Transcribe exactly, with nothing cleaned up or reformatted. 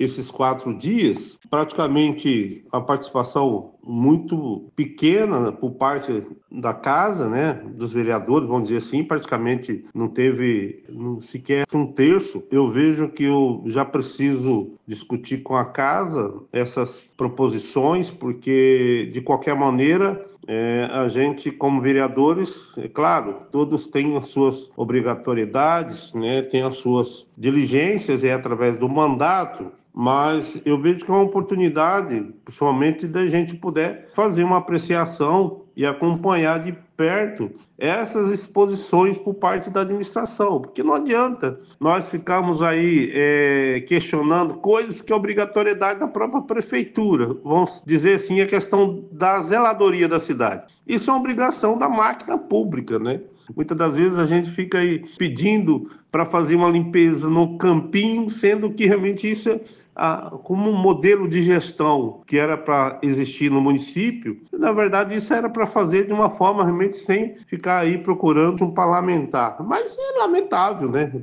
esses quatro dias, praticamente a participação muito pequena por parte da casa, né, dos vereadores, vamos dizer assim, praticamente não teve não, sequer um terço. Eu vejo que eu já preciso discutir com a casa essas proposições, porque de qualquer maneira é, a gente, como vereadores, é claro, todos têm as suas obrigatoriedades, né, têm as suas diligências, é através do mandato, mas eu vejo que é uma oportunidade, principalmente, da gente poder fazer uma apreciação e acompanhar de perto essas exposições por parte da administração, porque não adianta nós ficarmos aí é, questionando coisas que é obrigatoriedade da própria prefeitura, vamos dizer assim, a questão da zeladoria da cidade. Isso é uma obrigação da máquina pública, né? Muitas das vezes a gente fica aí pedindo para fazer uma limpeza no campinho, sendo que realmente isso é ah, como um modelo de gestão que era para existir no município, na verdade isso era para fazer de uma forma realmente sem ficar aí procurando um parlamentar. Mas é lamentável, né?